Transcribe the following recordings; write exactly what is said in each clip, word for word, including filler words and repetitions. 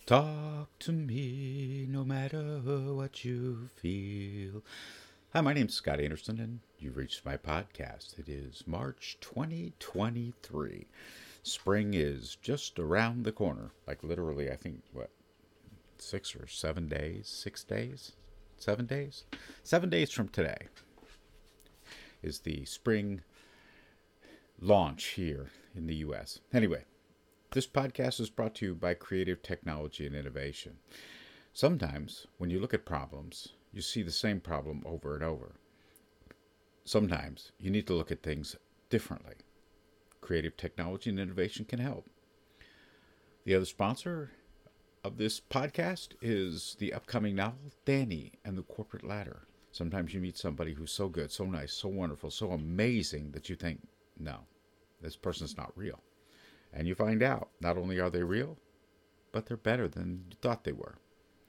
Talk to me no matter what you feel. Hi, my name's Scott Anderson, and you've reached my podcast. It is March twenty twenty-three. Spring is just around the corner. Like, literally, I think, what, six or seven days? Six days? Seven days? Seven days from today is the spring launch here in the U S. Anyway, this podcast is brought to you by Creative Technology and Innovation. Sometimes, when you look at problems, you see the same problem over and over. Sometimes, you need to look at things differently. Creative Technology and Innovation can help. The other sponsor of this podcast is the upcoming novel, Danny and the Corporate Ladder. Sometimes you meet somebody who's so good, so nice, so wonderful, so amazing that you think, no, this person's not real. And you find out, not only are they real, but they're better than you thought they were.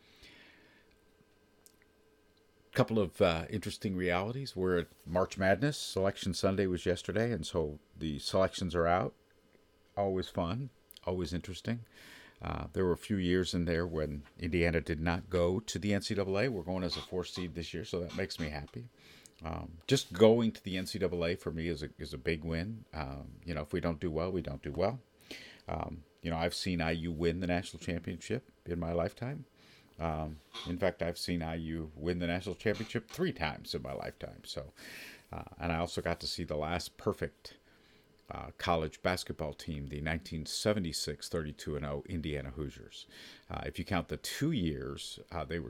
A couple of uh, interesting realities. We're at March Madness. Selection Sunday was yesterday, and so the selections are out. Always fun, always interesting. Uh, there were a few years in there when Indiana did not go to the N C double A. We're going as a four seed this year, so that makes me happy. Um, just going to the N C double A for me is a, is a big win. Um, you know, if we don't do well, we don't do well. Um, you know, I've seen I U win the national championship in my lifetime. Um, in fact, I've seen I U win the national championship three times in my lifetime. So, uh, and I also got to see the last perfect uh, college basketball team, the nineteen seventy-six thirty-two and oh Indiana Hoosiers. Uh, if you count the two years, uh, they were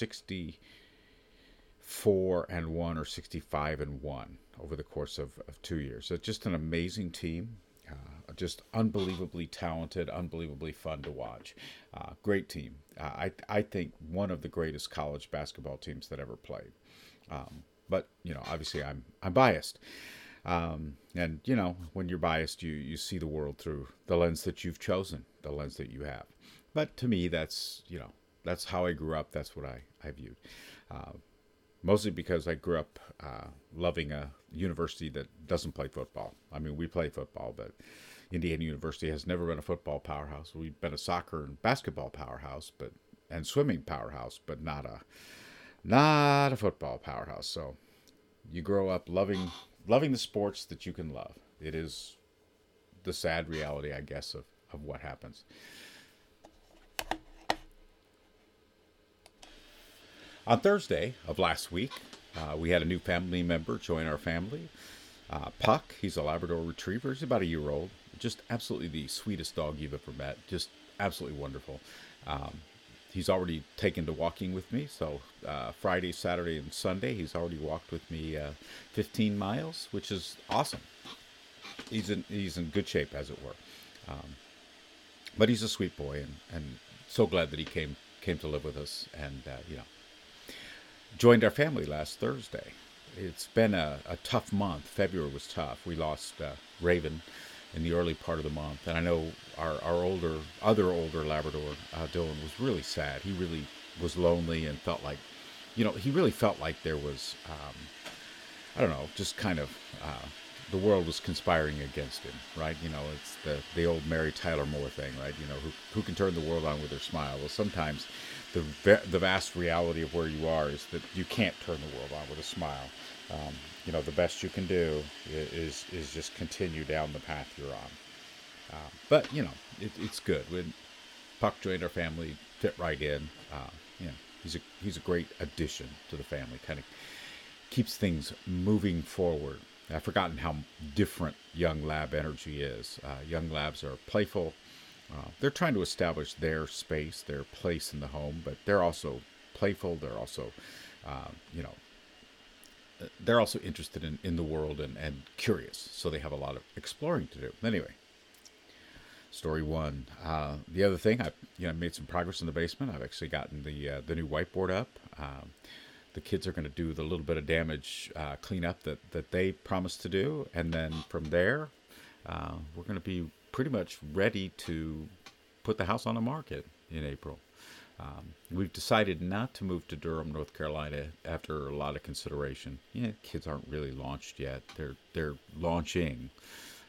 sixty-four and one or sixty-five and one over the course of, of two years. So just an amazing team. Uh, just unbelievably talented, unbelievably fun to watch. Uh, great team. Uh, I I think one of the greatest college basketball teams that ever played. Um, but you know, obviously, I'm I'm biased, um, and you know, when you're biased, you you see the world through the lens that you've chosen, the lens that you have. But to me, that's you know, that's how I grew up. That's what I I viewed. Uh, Mostly because I grew up uh, loving a university that doesn't play football. I mean, we play football, but Indiana University has never been a football powerhouse. We've been a soccer and basketball powerhouse, but and swimming powerhouse, but not a not a football powerhouse. So you grow up loving loving the sports that you can love. It is the sad reality, I guess, of, of what happens. On Thursday of last week, uh, we had a new family member join our family. Uh, Puck, he's a Labrador Retriever. He's about a year old. Just absolutely the sweetest dog you've ever met. Just absolutely wonderful. Um, he's already taken to walking with me. So uh, Friday, Saturday, and Sunday, he's already walked with me uh, fifteen miles, which is awesome. He's in he's in good shape, as it were. Um, but he's a sweet boy, and, and so glad that he came came to live with us. And uh, you know. Joined our family last Thursday. It's been a, a tough month. February was tough. We lost uh, Raven in the early part of the month, and I know our, our older, other older Labrador, uh, Dylan, was really sad. He really was lonely and felt like, you know, he really felt like there was, um, I don't know, just kind of uh, the world was conspiring against him, right? You know, it's the the old Mary Tyler Moore thing, right? You know, who who can turn the world on with their smile? Well, sometimes the the vast reality of where you are is that you can't turn the world on with a smile. Um, you know, the best you can do is is just continue down the path you're on. Uh, but you know, it, it's good. When Puck joined our family, fit right in. Uh, you know, he's a he's a great addition to the family. Kind of keeps things moving forward. I've forgotten how different young lab energy is. Uh, young labs are playful. Uh, they're trying to establish their space, their place in the home, but they're also playful. They're also, uh, you know, they're also interested in, in the world and, and curious. So they have a lot of exploring to do. Anyway, story one. Uh, the other thing, I've you know made some progress in the basement. I've actually gotten the uh, the new whiteboard up. Um, the kids are going to do the little bit of damage uh, cleanup that, that they promised to do. And then from there, uh, we're going to be pretty much ready to put the house on the market in April. Um, we've decided not to move to Durham, North Carolina after a lot of consideration. Yeah, kids aren't really launched yet. They're they're launching.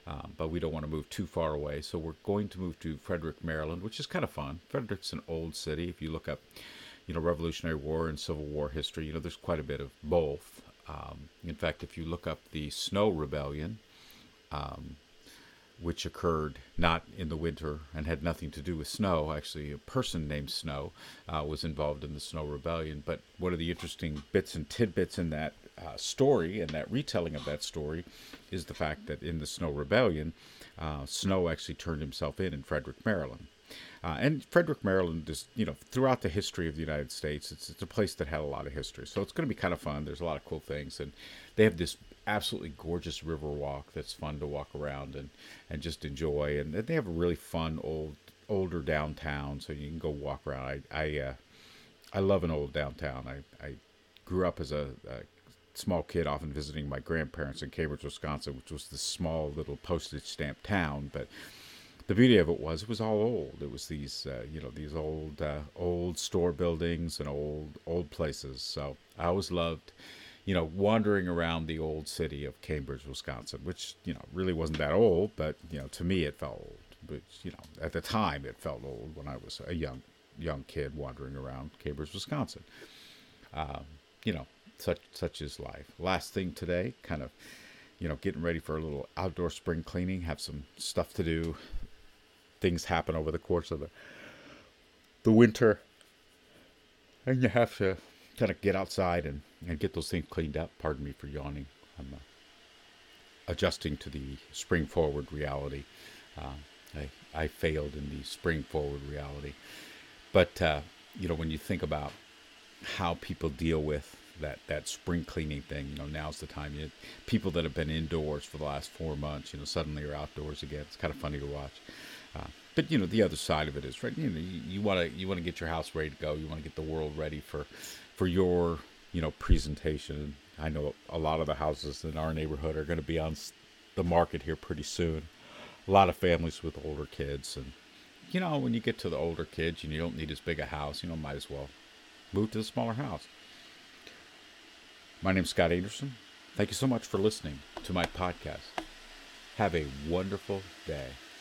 um, but we don't want to move too far away. So we're going to move to Frederick, Maryland, which is kind of fun. Frederick's an old city. If you look up, you know, Revolutionary War and Civil War history, you know, there's quite a bit of both. Um, in fact, if you look up the Snow Rebellion, um, which occurred not in the winter and had nothing to do with snow. Actually, a person named Snow uh, was involved in the Snow Rebellion. But one of the interesting bits and tidbits in that uh, story and that retelling of that story is the fact that in the Snow Rebellion, uh, Snow actually turned himself in in Frederick, Maryland. Uh, and Frederick, Maryland is, you know, throughout the history of the United States, it's, it's a place that had a lot of history. So it's going to be kind of fun. There's a lot of cool things. And they have this absolutely gorgeous river walk that's fun to walk around and, and just enjoy. And they have a really fun old older downtown, so you can go walk around. I I, uh, I love an old downtown. I, I grew up as a, a small kid, often visiting my grandparents in Cambridge, Wisconsin, which was this small little postage stamp town. But the beauty of it was it was all old. It was these uh, you know these old uh, old store buildings and old old places. So I always loved, you know, wandering around the old city of Cambridge, Wisconsin, which, you know, really wasn't that old, but, you know, to me it felt old. But, you know, at the time it felt old when I was a young young kid wandering around Cambridge, Wisconsin. Um, you know, such such is life. Last thing today, kind of, you know, getting ready for a little outdoor spring cleaning, have some stuff to do. Things happen over the course of the the winter, and you have to kind of get outside and, and get those things cleaned up. Pardon me for yawning. I'm uh, adjusting to the spring forward reality. Uh, I, I failed in the spring forward reality. But, uh, you know, when you think about how people deal with that, that spring cleaning thing, you know, now's the time. You, people that have been indoors for the last four months, you know, suddenly are outdoors again. It's kind of funny to watch. Uh, but you know, the other side of it is, right, you know, you want to you want to get your house ready to go. You want to get the world ready for for your, you know, presentation. I know a lot of the houses in our neighborhood are going to be on the market here pretty soon. A lot of families with older kids, and you know, when you get to the older kids, you don't need as big a house. You know, might as well move to the smaller house. My name's Scott Anderson. Thank you so much for listening to my podcast. Have a wonderful day.